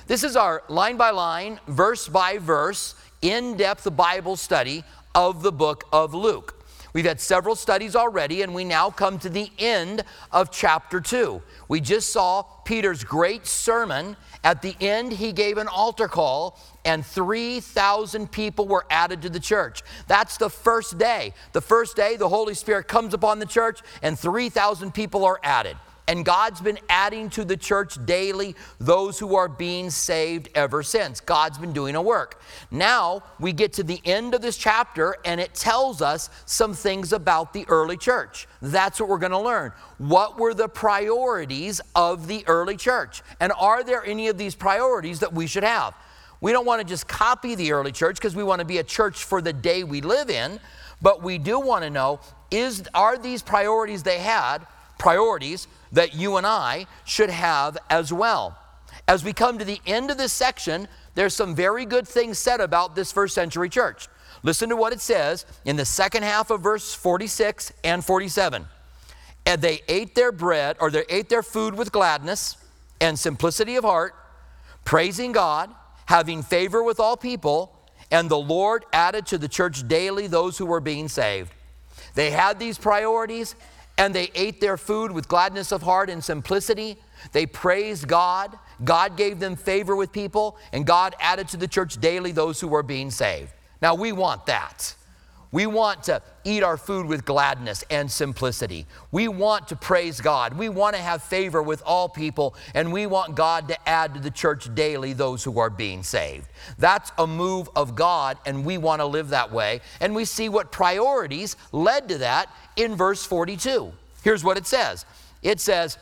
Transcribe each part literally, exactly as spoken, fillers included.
This is our line by line, verse by verse, in-depth Bible study of the book of Luke. We've had several studies already, and we now come to the end of chapter two. We just saw Peter's great sermon. At the end, he gave an altar call, and three thousand people were added to the church. That's the first day. The first day, the Holy Spirit comes upon the church, and three thousand people are added. And God's been adding to the church daily those who are being saved ever since. God's been doing a work. Now we get to the end of this chapter, and it tells us some things about the early church. That's what we're going to learn. What were the priorities of the early church? And are there any of these priorities that we should have? We don't want to just copy the early church because we want to be a church for the day we live in, but we do want to know, is, are these priorities they had, priorities that you and I should have as well? As we come to the end of this section, there's some very good things said about this first century church. Listen to what it says in the second half of verse forty-six and forty-seven. And they ate their bread, or they ate their food with gladness and simplicity of heart, praising God, having favor with all people, and the Lord added to the church daily those who were being saved. They had these priorities, and they ate their food with gladness of heart and simplicity. They praised God. God gave them favor with people, and God added to the church daily those who were being saved. Now, we want that. We want to eat our food with gladness and simplicity. We want to praise God. We want to have favor with all people, and we want God to add to the church daily those who are being saved. That's a move of God, and we want to live that way. And we see what priorities led to that in verse forty-two. Here's what it says. It says,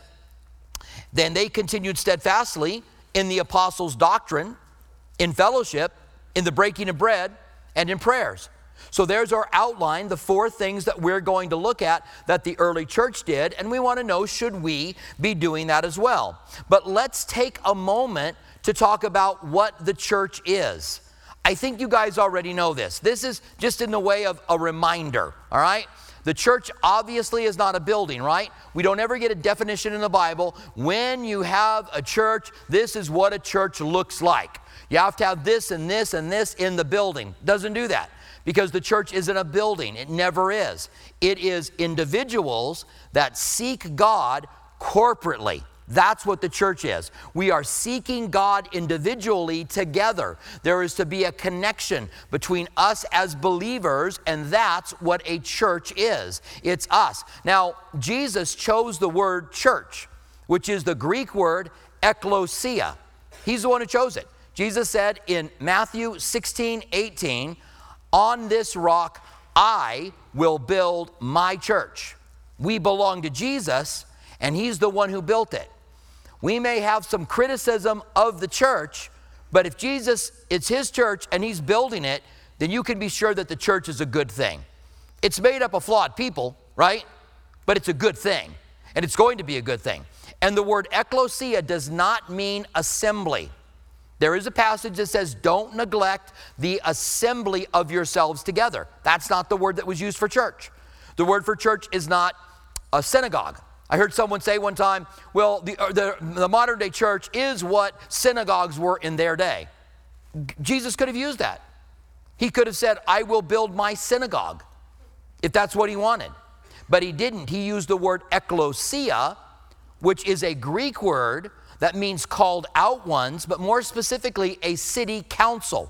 then they continued steadfastly in the apostles' doctrine, in fellowship, in the breaking of bread, and in prayers. So there's our outline, the four things that we're going to look at that the early church did, and we want to know, should we be doing that as well? But let's take a moment to talk about what the church is. I think you guys already know this. This is just in the way of a reminder, all right? The church obviously is not a building, right? We don't ever get a definition in the Bible. When you have a church, this is what a church looks like. You have to have this and this and this in the building. Doesn't do that, because the church isn't a building. It never is. It is individuals that seek God corporately. That's what the church is. We are seeking God individually together. There is to be a connection between us as believers, and that's what a church is. It's us. Now, Jesus chose the word church, which is the Greek word ekklesia. He's the one who chose it. Jesus said in Matthew sixteen eighteen, on this rock I will build my church. We belong to Jesus, and he's the one who built it. We may have some criticism of the church, but if Jesus, it's his church and he's building it, then you can be sure that the church is a good thing. It's made up of flawed people, right? But it's a good thing, and it's going to be a good thing. And the word ekklesia does not mean assembly. There is a passage that says, don't neglect the assembly of yourselves together. That's not the word that was used for church. The word for church is not a synagogue. I heard someone say one time, well, the, the, the modern day church is what synagogues were in their day. Jesus could have used that. He could have said, I will build my synagogue, if that's what he wanted. But he didn't. He used the word ekklesia, which is a Greek word that means called out ones, but more specifically, a city council.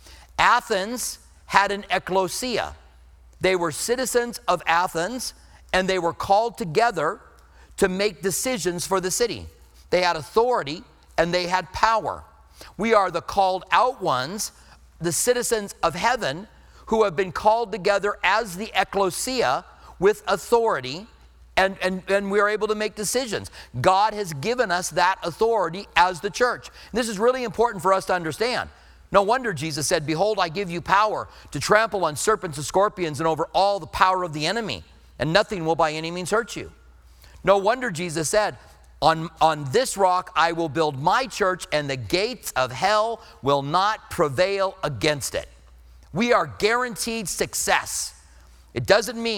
Athens had an ekklesia. They were citizens of Athens, and they were called together to make decisions for the city. They had authority, and they had power. We are the called out ones, the citizens of heaven, who have been called together as the ekklesia with authority, and, and, and we are able to make decisions. God has given us that authority as the church. And this is really important for us to understand. No wonder Jesus said, behold, I give you power to trample on serpents and scorpions and over all the power of the enemy, and nothing will by any means hurt you. No wonder Jesus said, on, on this rock I will build my church, and the gates of hell will not prevail against it. We are guaranteed success. It doesn't mean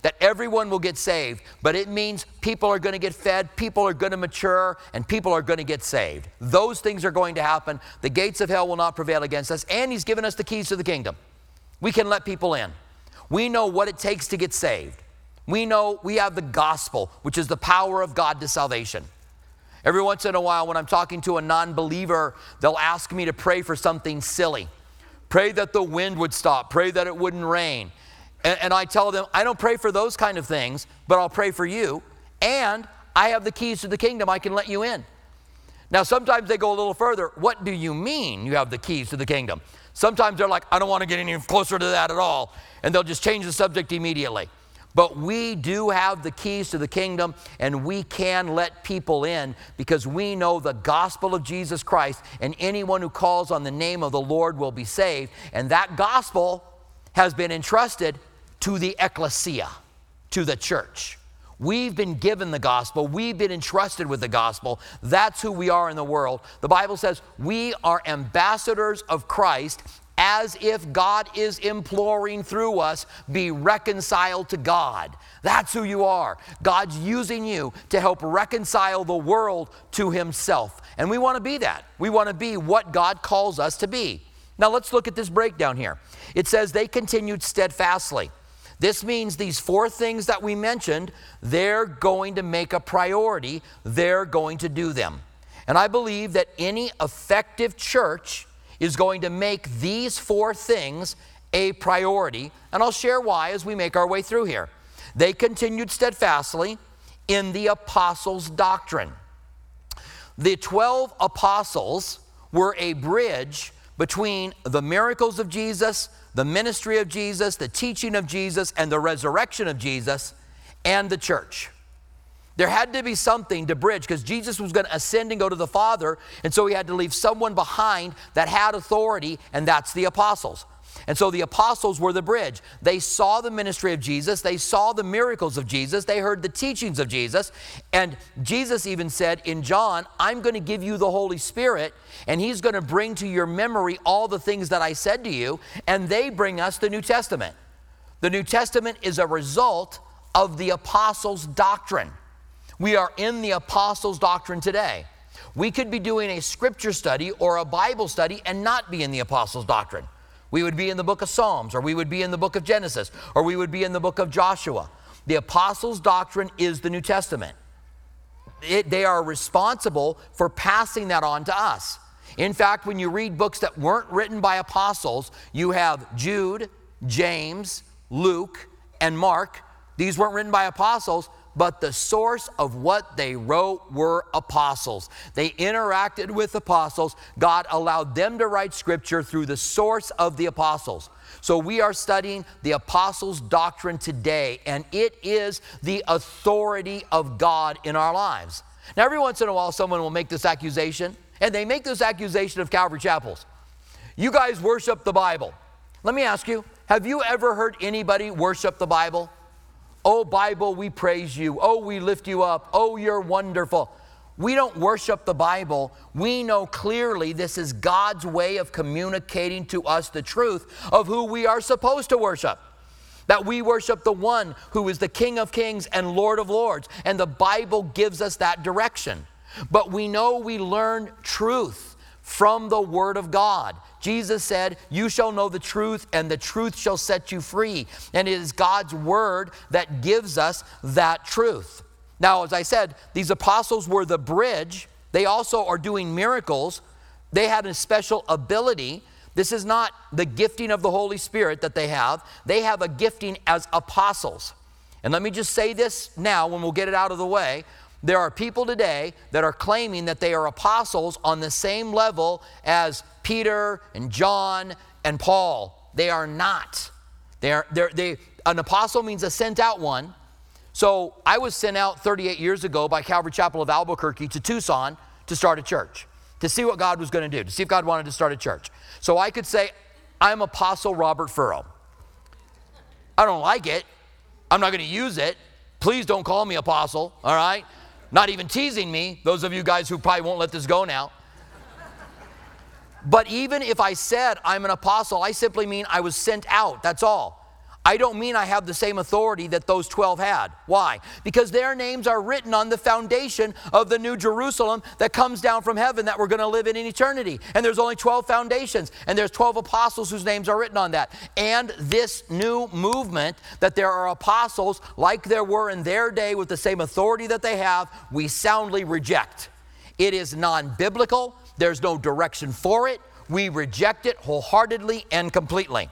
that everyone will get saved, but it means people are going to get fed, people are going to mature, and people are going to get saved. Those things are going to happen. The gates of hell will not prevail against us, and he's given us the keys to the kingdom. We can let people in. We know what it takes to get saved. We know we have the gospel, which is the power of God to salvation. Every once in a while when I'm talking to a non-believer, they'll ask me to pray for something silly. Pray that the wind would stop. Pray that it wouldn't rain. And, and I tell them, I don't pray for those kind of things, but I'll pray for you. And I have the keys to the kingdom. I can let you in. Now, sometimes they go a little further. What do you mean you have the keys to the kingdom? Sometimes they're like, I don't want to get any closer to that at all. And they'll just change the subject immediately. But we do have the keys to the kingdom, and we can let people in because we know the gospel of Jesus Christ, and anyone who calls on the name of the Lord will be saved. And that gospel has been entrusted to the ecclesia, to the church. We've been given the gospel. We've been entrusted with the gospel. That's who we are in the world. The Bible says we are ambassadors of Christ, as if God is imploring through us, be reconciled to God. That's who you are. God's using you to help reconcile the world to himself. And we want to be that. We want to be what God calls us to be. Now let's look at this breakdown here. It says they continued steadfastly. This means these four things that we mentioned, they're going to make a priority. They're going to do them. And I believe that any effective church is going to make these four things a priority. And I'll share why as we make our way through here. They continued steadfastly in the apostles' doctrine. The twelve apostles were a bridge between the miracles of Jesus, the ministry of Jesus, the teaching of Jesus, and the resurrection of Jesus, and the church. There had to be something to bridge because Jesus was going to ascend and go to the Father, and so he had to leave someone behind that had authority, and that's the apostles. And so the apostles were the bridge. They saw the ministry of Jesus. They saw the miracles of Jesus. They heard the teachings of Jesus. And Jesus even said in John, I'm going to give you the Holy Spirit, and he's going to bring to your memory all the things that I said to you. And they bring us the New Testament. The New Testament is a result of the apostles' doctrine. We are in the apostles' doctrine today. We could be doing a scripture study or a Bible study and not be in the apostles' doctrine. We would be in the book of Psalms, or we would be in the book of Genesis, or we would be in the book of Joshua. The apostles' doctrine is the New Testament. It, they are responsible for passing that on to us. In fact, when you read books that weren't written by apostles, you have Jude, James, Luke, and Mark. These weren't written by apostles, but the source of what they wrote were apostles. They interacted with apostles. God allowed them to write scripture through the source of the apostles. So we are studying the apostles' doctrine today, and it is the authority of God in our lives. Now, every once in a while, someone will make this accusation, and they make this accusation of Calvary Chapels. You guys worship the Bible. Let me ask you, have you ever heard anybody worship the Bible? Oh, Bible, we praise you. Oh, we lift you up. Oh, you're wonderful. We don't worship the Bible. We know clearly this is God's way of communicating to us the truth of who we are supposed to worship. That we worship the one who is the King of Kings and Lord of Lords. And the Bible gives us that direction. But we know we learn truth from the Word of God. Jesus said, you shall know the truth, and the truth shall set you free. And it is God's Word that gives us that truth. Now, as I said, these apostles were the bridge. They also are doing miracles. They had a special ability. This is not the gifting of the Holy Spirit that they have. They have a gifting as apostles. And let me just say this now, when we'll get it out of the way. There are people today that are claiming that they are apostles on the same level as Peter and John and Paul. They are not. They are, they're, they, an apostle means a sent out one. So I was sent out thirty-eight years ago by Calvary Chapel of Albuquerque to Tucson to start a church, to see what God was going to do, to see if God wanted to start a church. So I could say, I'm Apostle Robert Furrow. I don't like it. I'm not going to use it. Please don't call me apostle, all right? Not even teasing me, those of you guys who probably won't let this go now. But even if I said I'm an apostle, I simply mean I was sent out, that's all. I don't mean I have the same authority that those twelve had. Why? Because their names are written on the foundation of the New Jerusalem that comes down from heaven that we're going to live in in eternity. And there's only twelve foundations, and there's twelve apostles whose names are written on that. And this new movement that there are apostles like there were in their day with the same authority that they have, we soundly reject. It is non-biblical. There's no direction for it. We reject it wholeheartedly and completely.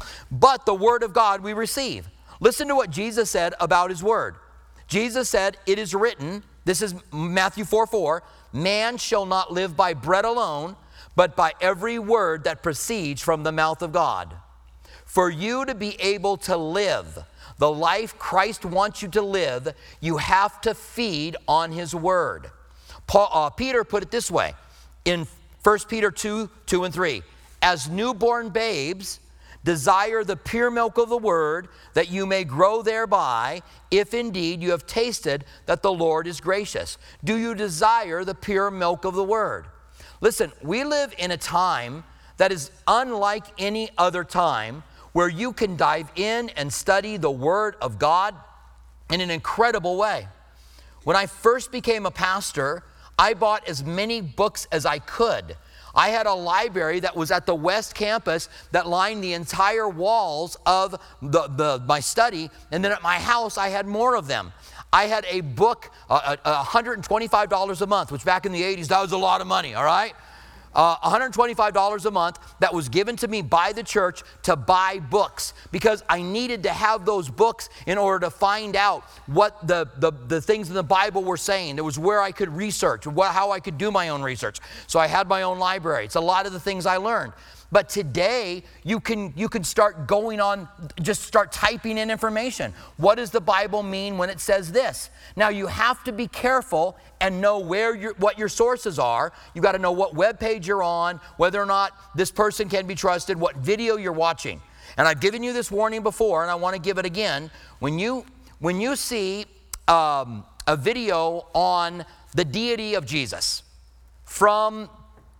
But the word of God we receive. Listen to what Jesus said about his word. Jesus said, it is written, this is Matthew four four, man shall not live by bread alone, but by every word that proceeds from the mouth of God. For you to be able to live the life Christ wants you to live, you have to feed on his word. Paul, uh, Peter put it this way in First Peter two, two and three. As newborn babes, desire the pure milk of the word, that you may grow thereby, if indeed you have tasted that the Lord is gracious. Do you desire the pure milk of the word? Listen, we live in a time that is unlike any other time, where you can dive in and study the word of God in an incredible way. When I first became a pastor, I bought as many books as I could. I had a library that was at the West Campus that lined the entire walls of the, the, my study, and then at my house I had more of them. I had a book, uh, uh, one hundred twenty-five dollars a month, which back in the eighties, that was a lot of money, all right? Uh, one hundred twenty-five dollars a month that was given to me by the church to buy books, because I needed to have those books in order to find out what the, the, the things in the Bible were saying. It was where I could research, what, how I could do my own research. So I had my own library. It's a lot of the things I learned. But today, you can, you can start going on, just start typing in information. What does the Bible mean when it says this? Now, you have to be careful and know where your, what your sources are. You've got to know what web page you're on, whether or not this person can be trusted, what video you're watching. And I've given you this warning before, and I want to give it again. When you, when you see um, a video on the deity of Jesus from...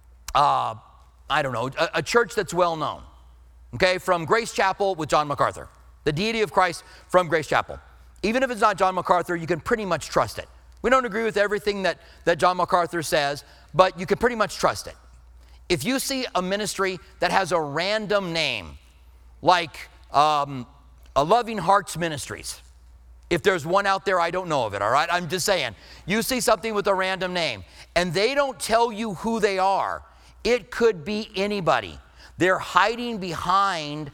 Uh, I don't know, a, a church that's well known, okay, from Grace Chapel with John MacArthur. The deity of Christ from Grace Chapel. Even if it's not John MacArthur, you can pretty much trust it. We don't agree with everything that, that John MacArthur says, but you can pretty much trust it. If you see a ministry that has a random name, like um, a Loving Hearts Ministries, if there's one out there, I don't know of it, all right? I'm just saying. You see something with a random name, and they don't tell you who they are. It could be anybody. They're hiding behind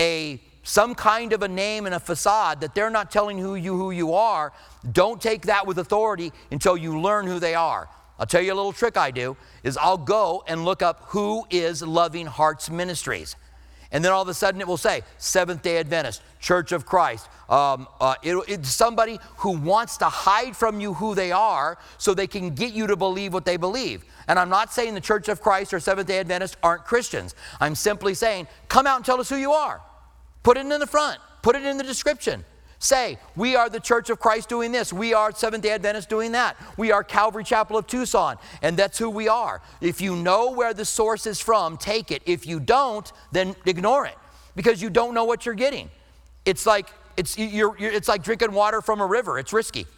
a some kind of a name and a facade that they're not telling who you who you are. Don't take that with authority until you learn who they are. I'll tell you a little trick I do is I'll go and look up who is Loving Hearts Ministries. And then all of a sudden it will say Seventh-day Adventist, Church of Christ. Um, uh, it, it's somebody who wants to hide from you who they are so they can get you to believe what they believe. And I'm not saying the Church of Christ or Seventh-day Adventists aren't Christians. I'm simply saying, come out and tell us who you are. Put it in the front. Put it in the description. Say, we are the Church of Christ doing this. We are Seventh-day Adventists doing that. We are Calvary Chapel of Tucson, and that's who we are. If you know where the source is from, take it. If you don't, then ignore it, because you don't know what you're getting. It's like, it's, you're, you're, it's like drinking water from a river. It's risky,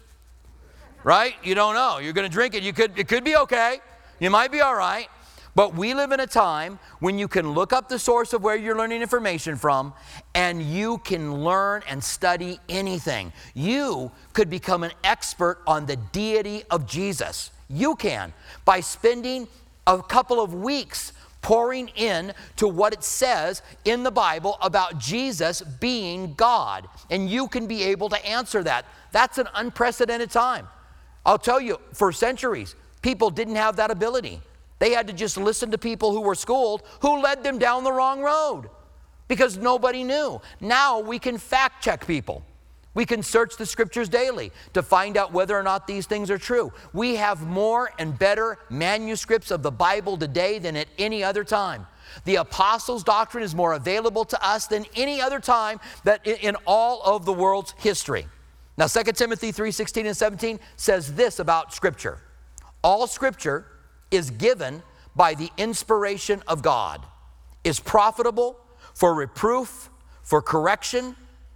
right? You don't know. You're going to drink it. You could, it could be okay. You might be all right. But we live in a time when you can look up the source of where you're learning information from, and you can learn and study anything. You could become an expert on the deity of Jesus. You can, by spending a couple of weeks pouring in to what it says in the Bible about Jesus being God. And you can be able to answer that. That's an unprecedented time. I'll tell you, for centuries, people didn't have that ability. They had to just listen to people who were schooled, who led them down the wrong road, because nobody knew. Now we can fact check people. We can search the scriptures daily to find out whether or not these things are true. We have more and better manuscripts of the Bible today than at any other time. The apostles' doctrine is more available to us than any other time that in all of the world's history. Now, Second Timothy three sixteen and seventeen says this about Scripture. All Scripture is given by the inspiration of God, is profitable for reproof, for correction,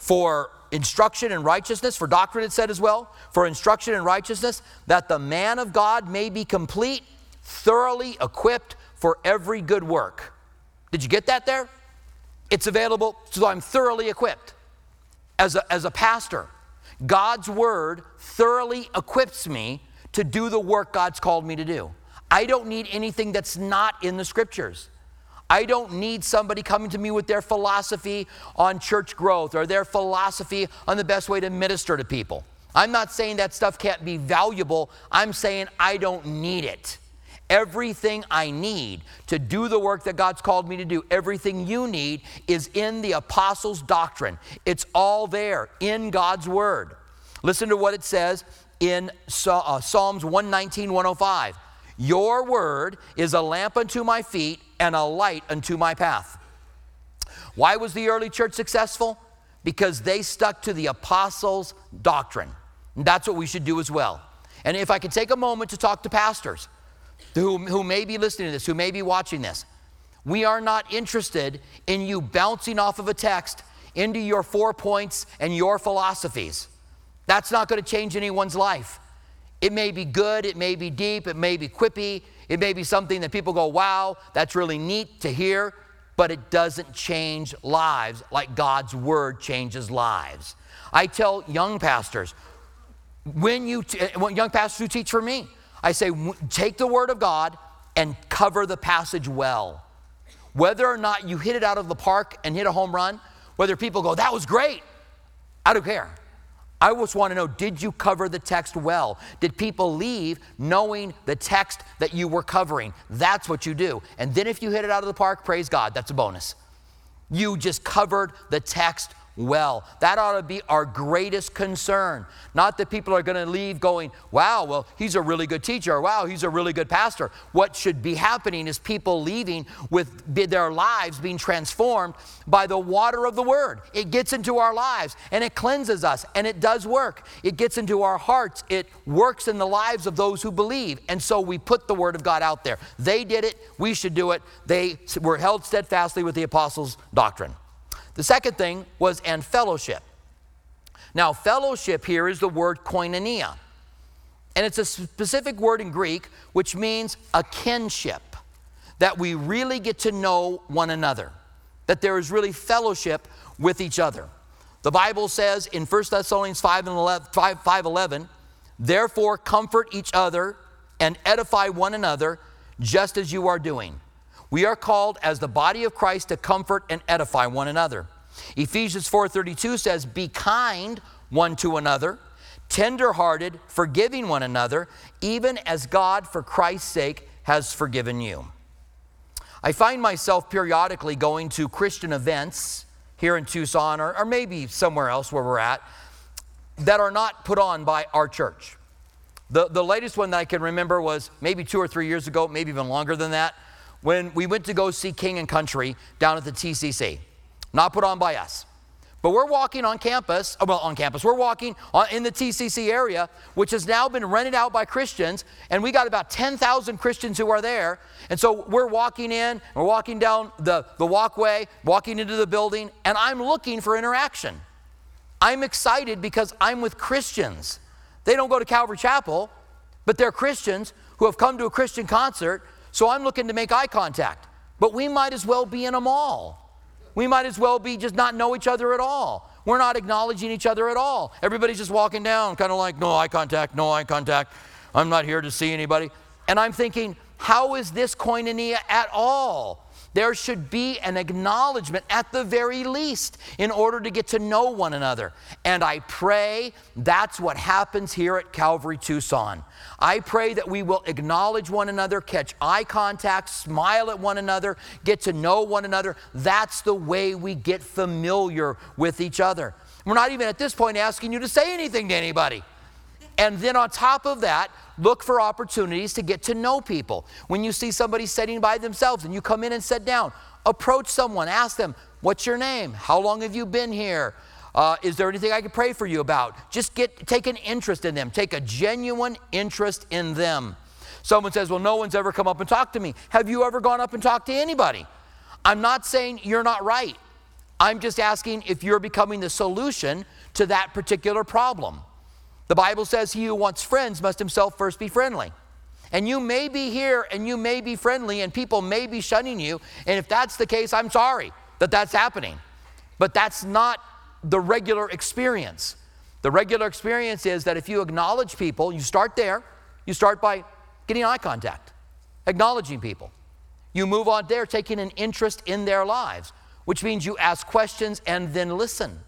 for instruction in righteousness, for doctrine it said as well, for instruction in righteousness, that the man of God may be complete, thoroughly equipped for every good work. Did you get that there? It's available, so I'm thoroughly equipped. As a, as a pastor, God's word thoroughly equips me to do the work God's called me to do. I don't need anything that's not in the scriptures. I don't need somebody coming to me with their philosophy on church growth or their philosophy on the best way to minister to people. I'm not saying that stuff can't be valuable. I'm saying I don't need it. Everything I need to do the work that God's called me to do, everything you need is in the apostles' doctrine. It's all there in God's word. Listen to what it says in Psalms one nineteen, one oh five. Your word is a lamp unto my feet and a light unto my path. Why was the early church successful? Because they stuck to the apostles' doctrine. And that's what we should do as well. And if I could take a moment to talk to pastors who, who may be listening to this, who may be watching this, we are not interested in you bouncing off of a text into your four points and your philosophies. That's not going to change anyone's life. It may be good, it may be deep, it may be quippy, it may be something that people go, wow, that's really neat to hear, but it doesn't change lives like God's word changes lives. I tell young pastors, when you, t- young pastors who teach for me, I say, take the word of God and cover the passage well. Whether or not you hit it out of the park and hit a home run, whether people go, that was great, I don't care. I just want to know, did you cover the text well? Did people leave knowing the text that you were covering? That's what you do. And then if you hit it out of the park, praise God, that's a bonus. You just covered the text well. That ought to be our greatest concern. Not that people are going to leave going, wow, well, he's a really good teacher, or wow, he's a really good pastor. What should be happening is people leaving with their lives being transformed by the water of the word. It gets into our lives and it cleanses us, and it does work. It gets into our hearts. It works in the lives of those who believe. And so we put the word of God out there. They did it. We should do it. They were held steadfastly with the apostles' doctrine. The second thing was and fellowship. Now, fellowship here is the word koinonia. And it's a specific word in Greek which means a kinship, that we really get to know one another, that there is really fellowship with each other. The Bible says in First Thessalonians five eleven, therefore comfort each other and edify one another just as you are doing. We are called as the body of Christ to comfort and edify one another. Ephesians four thirty-two says, be kind one to another, tender-hearted, forgiving one another, even as God for Christ's sake has forgiven you. I find myself periodically going to Christian events here in Tucson, or, or maybe somewhere else where we're at, that are not put on by our church. The, the latest one that I can remember was maybe two or three years ago, maybe even longer than that, when we went to go see King and Country down at the T C C. Not put on by us. But we're walking on campus, well, on campus, we're walking on, in the T C C area, which has now been rented out by Christians, and we got about ten thousand Christians who are there. And so we're walking in, we're walking down the, the walkway, walking into the building, and I'm looking for interaction. I'm excited because I'm with Christians. They don't go to Calvary Chapel, but they're Christians who have come to a Christian concert. So I'm looking to make eye contact. But we might as well be in a mall. We might as well be just not know each other at all. We're not acknowledging each other at all. Everybody's just walking down, kind of like, no eye contact, no eye contact. I'm not here to see anybody. And I'm thinking, how is this koinonia at all? There should be an acknowledgement at the very least in order to get to know one another. And I pray that's what happens here at Calvary Tucson. I pray that we will acknowledge one another, catch eye contact, smile at one another, get to know one another. That's the way we get familiar with each other. We're not even at this point asking you to say anything to anybody. And then on top of that, look for opportunities to get to know people. When you see somebody sitting by themselves and you come in and sit down, approach someone, ask them, what's your name? How long have you been here? Uh, is there anything I can pray for you about? Just get take an interest in them. Take a genuine interest in them. Someone says, well, no one's ever come up and talked to me. Have you ever gone up and talked to anybody? I'm not saying you're not right. I'm just asking if you're becoming the solution to that particular problem. The Bible says he who wants friends must himself first be friendly. And you may be here and you may be friendly and people may be shunning you. And if that's the case, I'm sorry that that's happening. But that's not the regular experience. The regular experience is that if you acknowledge people, you start there. You start by getting eye contact, acknowledging people. You move on there, taking an interest in their lives, which means you ask questions and then listen.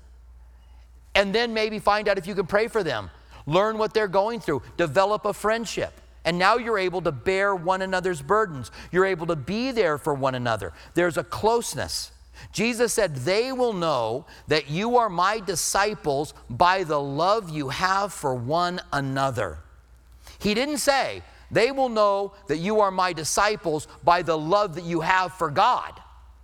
And then maybe find out if you can pray for them, learn what they're going through, develop a friendship. And now you're able to bear one another's burdens. You're able to be there for one another. There's a closeness. Jesus said, they will know that you are my disciples by the love you have for one another. He didn't say, they will know that you are my disciples by the love that you have for God.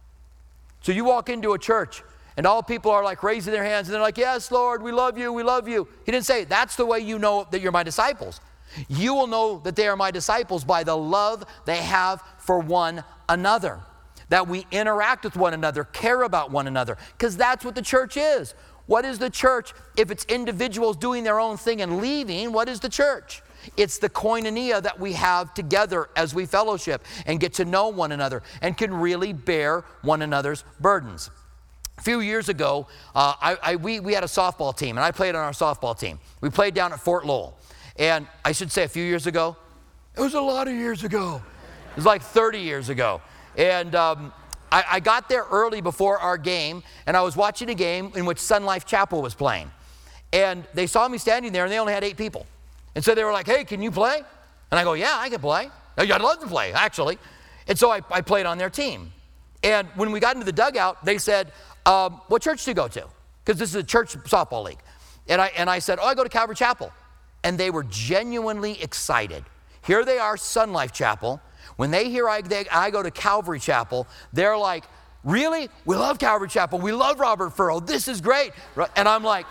So you walk into a church and all people are like raising their hands and they're like, yes, Lord, we love you, we love you. He didn't say, that's the way you know that you're my disciples. You will know that they are my disciples by the love they have for one another. That we interact with one another, care about one another, because that's what the church is. What is the church? If it's individuals doing their own thing and leaving, what is the church? It's the koinonia that we have together as we fellowship and get to know one another and can really bear one another's burdens. A few years ago, uh, I, I, we, we had a softball team, and I played on our softball team. We played down at Fort Lowell. And I should say a few years ago, it was a lot of years ago. It was like thirty years ago. And um, I, I got there early before our game, and I was watching a game in which Sun Life Chapel was playing. And they saw me standing there, and they only had eight people. And so they were like, hey, can you play? And I go, yeah, I can play. I'd love to play, actually. And so I, I played on their team. And when we got into the dugout, they said, um, what church do you go to? Because this is a church softball league. And I, and I said, oh, I go to Calvary Chapel. And they were genuinely excited. Here they are, Sun Life Chapel. When they hear I, they, I go to Calvary Chapel, they're like, really? We love Calvary Chapel. We love Robert Furrow. This is great. And I'm like,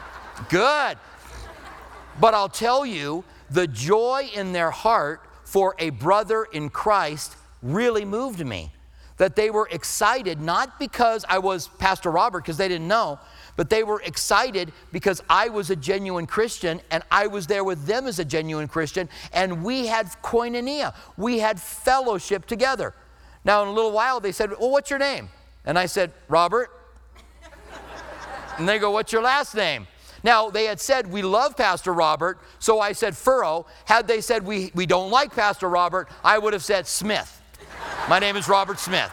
good. But I'll tell you, the joy in their heart for a brother in Christ really moved me. That they were excited, not because I was Pastor Robert, because they didn't know, but they were excited because I was a genuine Christian and I was there with them as a genuine Christian, and we had koinonia. We had fellowship together. Now, in a little while, they said, well, what's your name? And I said, Robert. And they go, what's your last name? Now, they had said, we love Pastor Robert, so I said Furrow. Had they said, we, we don't like Pastor Robert, I would have said Smith. My name is Robert Smith.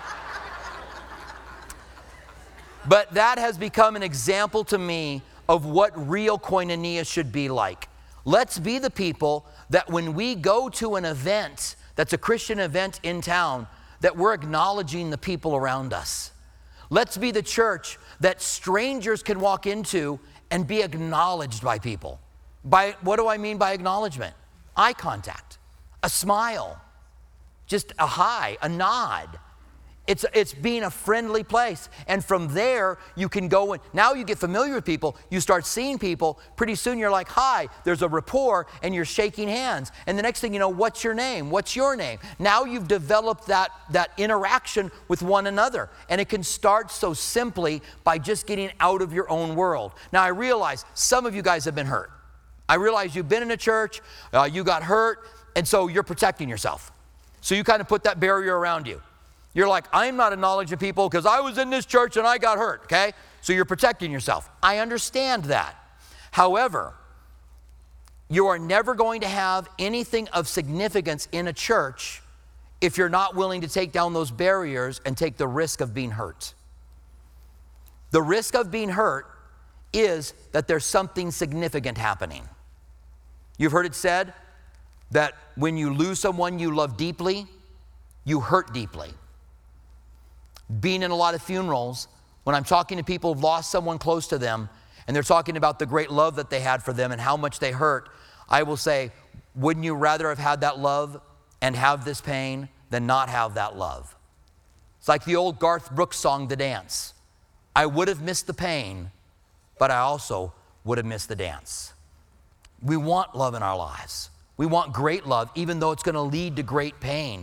But that has become an example to me of what real koinonia should be like. Let's be the people that when we go to an event that's a Christian event in town, that we're acknowledging the people around us. Let's be the church that strangers can walk into and be acknowledged by people. By, what do I mean by acknowledgement? Eye contact, a smile, just a hi, a nod. It's, it's being a friendly place. And from there, you can go in. Now you get familiar with people. You start seeing people. Pretty soon you're like, hi, there's a rapport, and you're shaking hands. And the next thing you know, what's your name? What's your name? Now you've developed that, that interaction with one another. And it can start so simply by just getting out of your own world. Now I realize some of you guys have been hurt. I realize you've been in a church, uh, you got hurt, and so you're protecting yourself. So you kind of put that barrier around you. You're like, I'm not acknowledging people because I was in this church and I got hurt, okay? So you're protecting yourself. I understand that. However, you are never going to have anything of significance in a church if you're not willing to take down those barriers and take the risk of being hurt. The risk of being hurt is that there's something significant happening. You've heard it said that when you lose someone you love deeply, you hurt deeply. Being in a lot of funerals, when I'm talking to people who've lost someone close to them, and they're talking about the great love that they had for them and how much they hurt, I will say, wouldn't you rather have had that love and have this pain than not have that love? It's like the old Garth Brooks song, The Dance. I would have missed the pain, but I also would have missed the dance. We want love in our lives. We want great love, even though it's going to lead to great pain.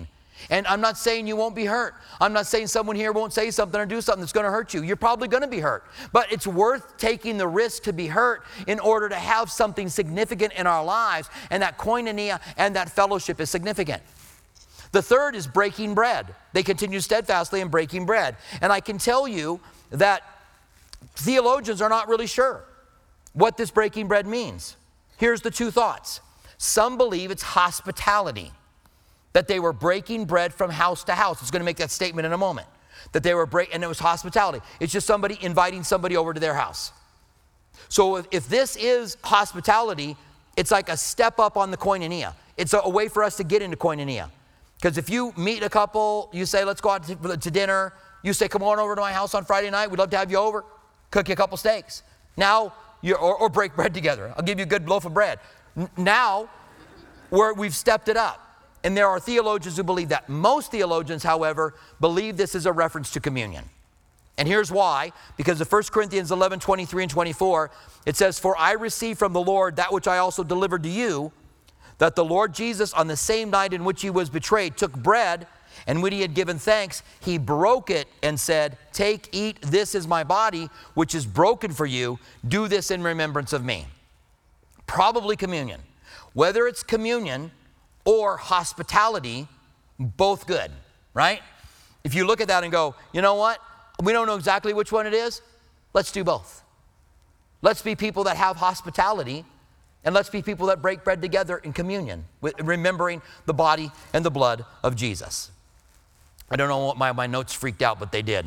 And I'm not saying you won't be hurt. I'm not saying someone here won't say something or do something that's going to hurt you. You're probably going to be hurt. But it's worth taking the risk to be hurt in order to have something significant in our lives. And that koinonia and that fellowship is significant. The third is breaking bread. They continue steadfastly in breaking bread. And I can tell you that theologians are not really sure what this breaking bread means. Here's the two thoughts. Some believe it's hospitality, that they were breaking bread from house to house. It's going to make that statement in a moment. That they were break, and it was hospitality. It's just somebody inviting somebody over to their house. So if, if this is hospitality, it's like a step up on the koinonia. It's a, a way for us to get into koinonia. Because if you meet a couple, you say, let's go out to, to dinner. You say, come on over to my house on Friday night. We'd love to have you over. Cook you a couple steaks. Now, you're, or, or break bread together. I'll give you a good loaf of bread. N- now, we're, we've stepped it up. And there are theologians who believe that. Most theologians, however, believe this is a reference to communion. And here's why. Because of First Corinthians eleven, twenty-three and twenty-four, it says, for I received from the Lord that which I also delivered to you, that the Lord Jesus, on the same night in which he was betrayed, took bread, and when he had given thanks, he broke it and said, take, eat, this is my body, which is broken for you. Do this in remembrance of me. Probably communion. Whether it's communion or hospitality, both good, right? If you look at that and go, you know what? We don't know exactly which one it is. Let's do both. Let's be people that have hospitality, and let's be people that break bread together in communion, with, remembering the body and the blood of Jesus. I don't know what my, my notes freaked out, but they did.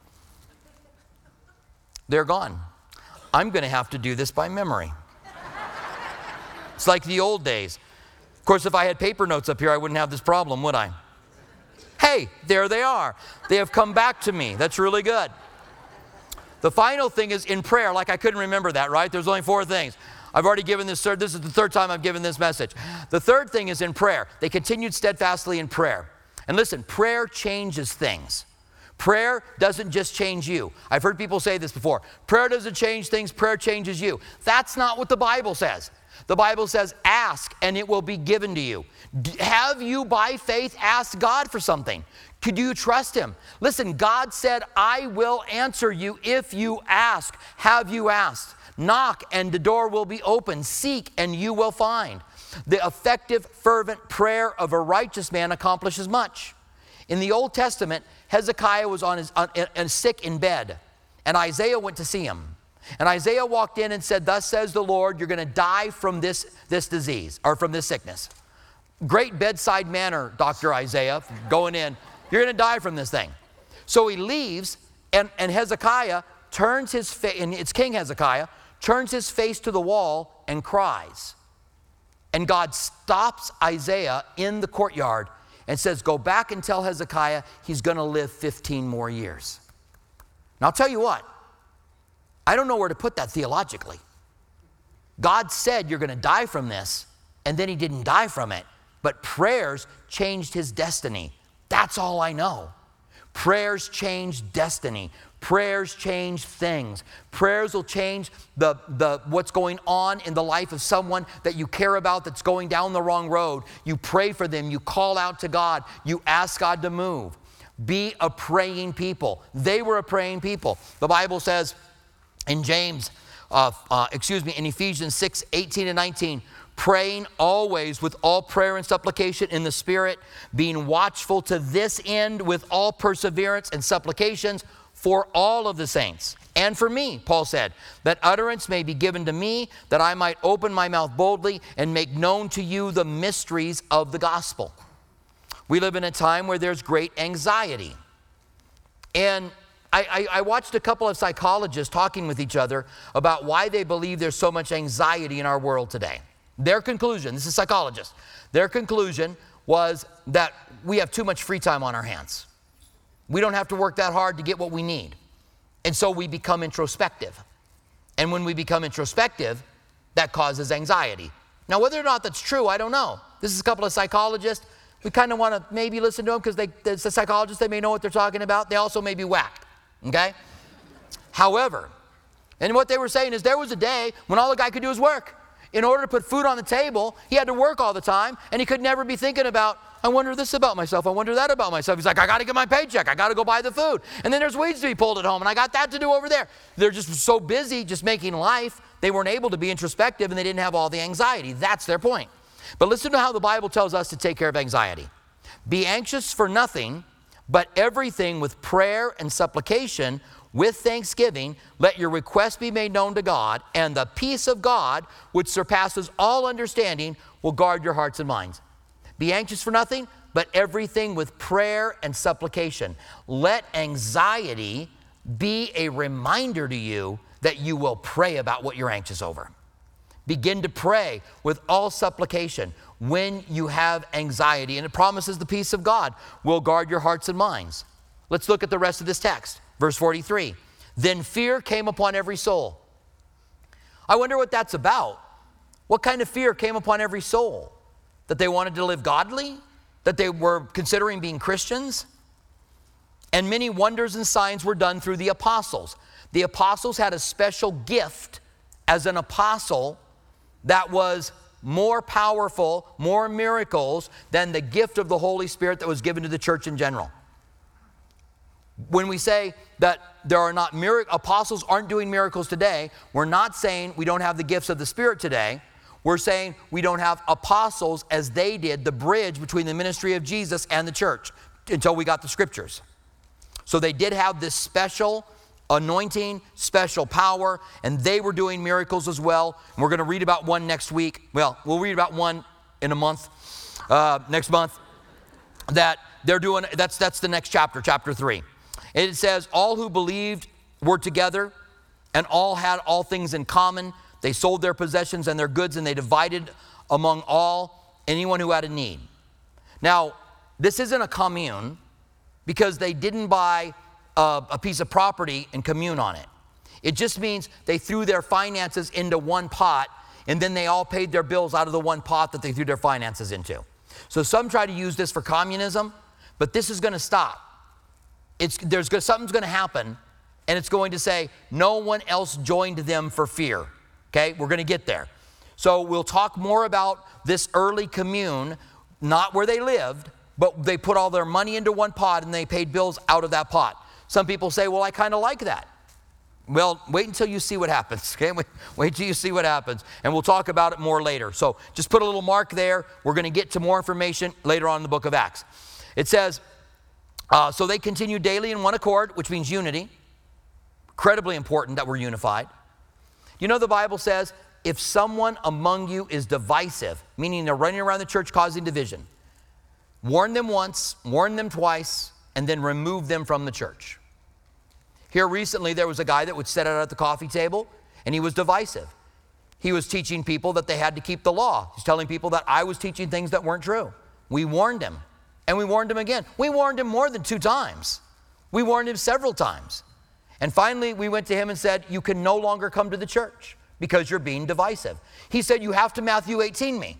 They're gone. I'm going to have to do this by memory. It's like the old days. Of course, if I had paper notes up here, I wouldn't have this problem, would I? Hey, there they are. They have come back to me. That's really good. The final thing is in prayer. Like I couldn't remember that, right? There's only four things. I've already given this third. This is the third time I've given this message. The third thing is in prayer. They continued steadfastly in prayer. And listen, prayer changes things. Prayer doesn't just change you. I've heard people say this before. Prayer doesn't change things. Prayer changes you. That's not what the Bible says. The Bible says, ask and it will be given to you. D- have you by faith asked God for something? Could you trust him? Listen, God said, I will answer you if you ask. Have you asked? Knock and the door will be open. Seek and you will find. The effective, fervent prayer of a righteous man accomplishes much. In the Old Testament, Hezekiah was on his on, on, sick in bed, and Isaiah went to see him. And Isaiah walked in and said, thus says the Lord, you're going to die from this, this disease, or from this sickness. Great bedside manner, Doctor Isaiah, going in. You're going to die from this thing. So he leaves, and, and Hezekiah turns his face, and it's King Hezekiah, turns his face to the wall and cries. And God stops Isaiah in the courtyard and says, go back and tell Hezekiah he's going to live fifteen more years. Now I'll tell you what, I don't know where to put that theologically. God said you're going to die from this, and then he didn't die from it. But prayers changed his destiny. That's all I know. Prayers change destiny. Prayers change things. Prayers will change the, the, what's going on in the life of someone that you care about that's going down the wrong road. You pray for them. You call out to God. You ask God to move. Be a praying people. They were a praying people. The Bible says in James, uh, uh, excuse me, in Ephesians six, eighteen and nineteen, praying always with all prayer and supplication in the Spirit, being watchful to this end with all perseverance and supplications for all of the saints. And for me, Paul said, that utterance may be given to me, that I might open my mouth boldly and make known to you the mysteries of the gospel. We live in a time where there's great anxiety. And I, I, I watched a couple of psychologists talking with each other about why they believe there's so much anxiety in our world today. Their conclusion, this is psychologists, their conclusion was that we have too much free time on our hands. We don't have to work that hard to get what we need. And so we become introspective. And when we become introspective, that causes anxiety. Now, whether or not that's true, I don't know. This is a couple of psychologists. We kind of want to maybe listen to them because they, as a psychologist, they may know what they're talking about. They also may be whacked, okay? However, and what they were saying is there was a day when all the guy could do was work. In order to put food on the table, he had to work all the time, and he could never be thinking about, I wonder this about myself, I wonder that about myself. He's like, I got to get my paycheck, I got to go buy the food. And then there's weeds to be pulled at home, and I got that to do over there. They're just so busy just making life, they weren't able to be introspective, and they didn't have all the anxiety. That's their point. But listen to how the Bible tells us to take care of anxiety. Be anxious for nothing, but everything with prayer and supplication, with thanksgiving, let your requests be made known to God, and the peace of God, which surpasses all understanding, will guard your hearts and minds. Be anxious for nothing, but everything with prayer and supplication. Let anxiety be a reminder to you that you will pray about what you're anxious over. Begin to pray with all supplication when you have anxiety, and it promises the peace of God will guard your hearts and minds. Let's look at the rest of this text. Verse forty-three, then fear came upon every soul. I wonder what that's about. What kind of fear came upon every soul? That they wanted to live godly? That they were considering being Christians? And many wonders and signs were done through the apostles. The apostles had a special gift as an apostle that was more powerful, more miracles than the gift of the Holy Spirit that was given to the church in general. When we say that there are not miracles, apostles aren't doing miracles today, we're not saying we don't have the gifts of the Spirit today. We're saying we don't have apostles as they did, the bridge between the ministry of Jesus and the church until we got the scriptures. So they did have this special anointing, special power, and they were doing miracles as well. And we're going to read about one next week. Well, we'll read about one in a month, uh, next month, that they're doing. That's, that's the next chapter, chapter three. It says, all who believed were together and all had all things in common. They sold their possessions and their goods and they divided among all, anyone who had a need. Now, this isn't a commune because they didn't buy a, a piece of property and commune on it. It just means they threw their finances into one pot and then they all paid their bills out of the one pot that they threw their finances into. So some try to use this for communism, but this is going to stop. It's, there's something's going to happen, and it's going to say, no one else joined them for fear. Okay, we're going to get there. So we'll talk more about this early commune, not where they lived, but they put all their money into one pot and they paid bills out of that pot. Some people say, well, I kind of like that. Well, wait until you see what happens. Okay, wait, wait till you see what happens, and we'll talk about it more later. So just put a little mark there. We're going to get to more information later on in the book of Acts. It says, Uh, so they continue daily in one accord, which means unity. Incredibly important that we're unified. You know, the Bible says, if someone among you is divisive, meaning they're running around the church causing division, warn them once, warn them twice, and then remove them from the church. Here recently, there was a guy that would sit out at the coffee table, and he was divisive. He was teaching people that they had to keep the law. He's telling people that I was teaching things that weren't true. We warned him. And we warned him again. We warned him more than two times. We warned him several times. And finally, we went to him and said, you can no longer come to the church because you're being divisive. He said, you have to Matthew eighteen me.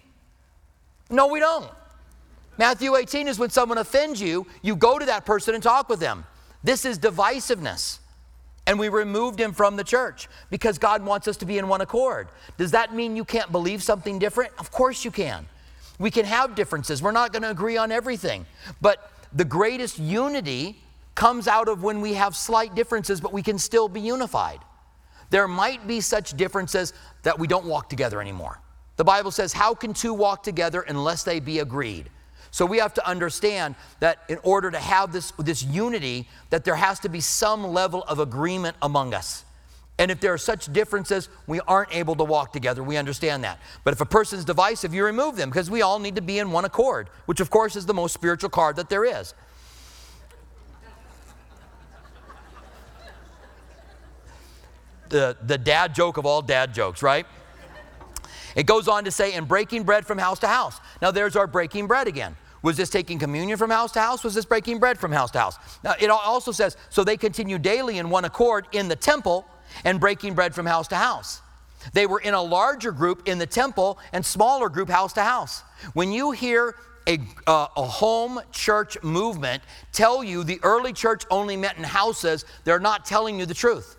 No, we don't. Matthew eighteen is when someone offends you, you go to that person and talk with them. This is divisiveness. And we removed him from the church because God wants us to be in one accord. Does that mean you can't believe something different? Of course you can. We can have differences. We're not going to agree on everything. But the greatest unity comes out of when we have slight differences, but we can still be unified. There might be such differences that we don't walk together anymore. The Bible says, how can two walk together unless they be agreed? So we have to understand that in order to have this, this unity, that there has to be some level of agreement among us. And if there are such differences, we aren't able to walk together. We understand that. But if a person's divisive, you remove them because we all need to be in one accord, which of course is the most spiritual card that there is. The, the dad joke of all dad jokes, right? It goes on to say, and breaking bread from house to house. Now there's our breaking bread again. Was this taking communion from house to house? Was this breaking bread from house to house? Now it also says, so they continue daily in one accord in the temple and breaking bread from house to house. They were in a larger group in the temple and smaller group house to house. When you hear a, uh, a home church movement tell you the early church only met in houses, they're not telling you the truth.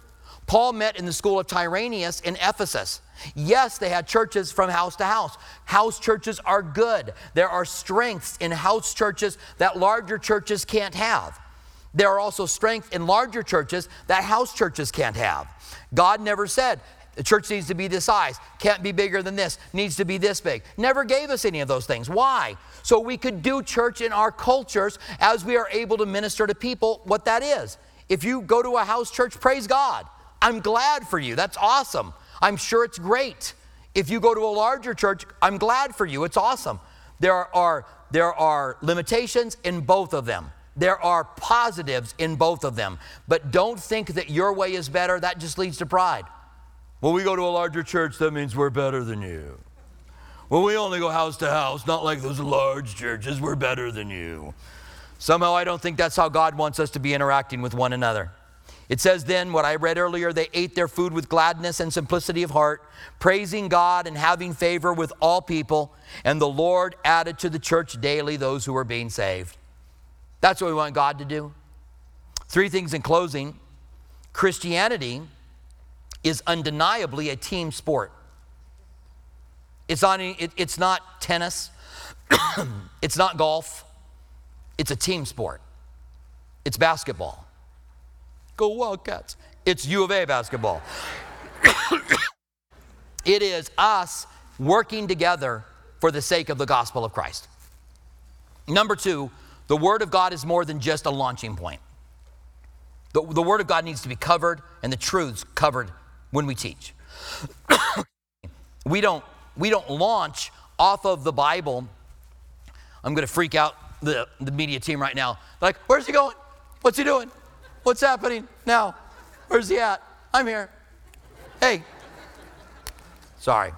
Paul met in the school of Tyrannus in Ephesus. Yes, they had churches from house to house. House churches are good. There are strengths in house churches that larger churches can't have. There are also strengths in larger churches that house churches can't have. God never said, the church needs to be this size, can't be bigger than this, needs to be this big. Never gave us any of those things. Why? So we could do church in our cultures as we are able to minister to people what that is. If you go to a house church, praise God. I'm glad for you. That's awesome. I'm sure it's great. If you go to a larger church, I'm glad for you. It's awesome. There are, there are limitations in both of them. There are positives in both of them. But don't think that your way is better. That just leads to pride. Well, we go to a larger church, that means we're better than you. Well, we only go house to house, not like those large churches, we're better than you. Somehow I don't think that's how God wants us to be interacting with one another. It says then, what I read earlier, they ate their food with gladness and simplicity of heart, praising God and having favor with all people, and the Lord added to the church daily those who were being saved. That's what we want God to do. Three things in closing. Christianity is undeniably a team sport. It's not, it, it's not tennis. It's not golf. It's a team sport. It's basketball. Go Wildcats. It's U of A basketball. It is us working together for the sake of the gospel of Christ. Number two, the Word of God is more than just a launching point. The, the Word of God needs to be covered and the truths covered when we teach. we don't, we don't launch off of the Bible. I'm going to freak out the, the media team right now. They're like, where's he going? What's he doing? What's happening now? Where's he at? I'm here. Hey. Sorry.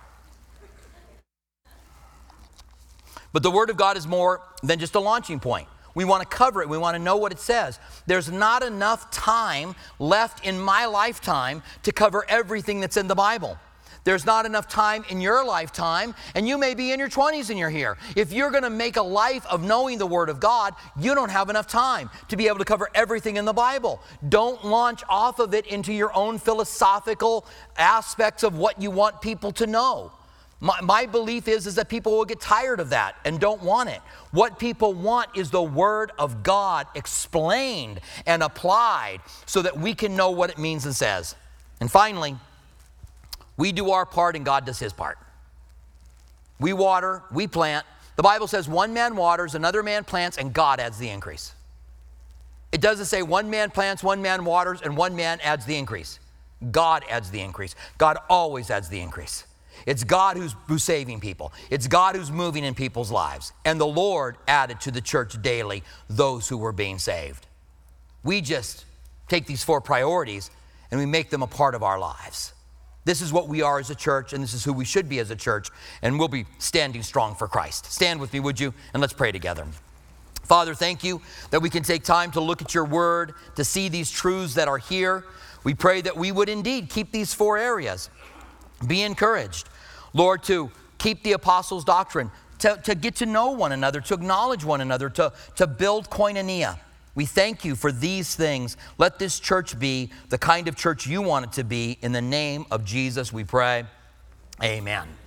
But the Word of God is more than just a launching point. We want to cover it. We want to know what it says. There's not enough time left in my lifetime to cover everything that's in the Bible. There's not enough time in your lifetime, and you may be in your twenties and you're here. If you're going to make a life of knowing the Word of God, you don't have enough time to be able to cover everything in the Bible. Don't launch off of it into your own philosophical aspects of what you want people to know. My, my belief is, is that people will get tired of that and don't want it. What people want is the Word of God explained and applied so that we can know what it means and says. And finally, we do our part and God does His part. We water, we plant. The Bible says one man waters, another man plants, and God adds the increase. It doesn't say one man plants, one man waters, and one man adds the increase. God adds the increase. God always adds the increase. It's God who's, who's saving people. It's God who's moving in people's lives. And the Lord added to the church daily those who were being saved. We just take these four priorities and we make them a part of our lives. This is what we are as a church, and this is who we should be as a church, and we'll be standing strong for Christ. Stand with me, would you? And let's pray together. Father, thank you that we can take time to look at your word, to see these truths that are here. We pray that we would indeed keep these four areas. Be encouraged, Lord, to keep the apostles' doctrine, to, to get to know one another, to acknowledge one another, to, to build koinonia. We thank you for these things. Let this church be the kind of church you want it to be. In the name of Jesus, we pray. Amen.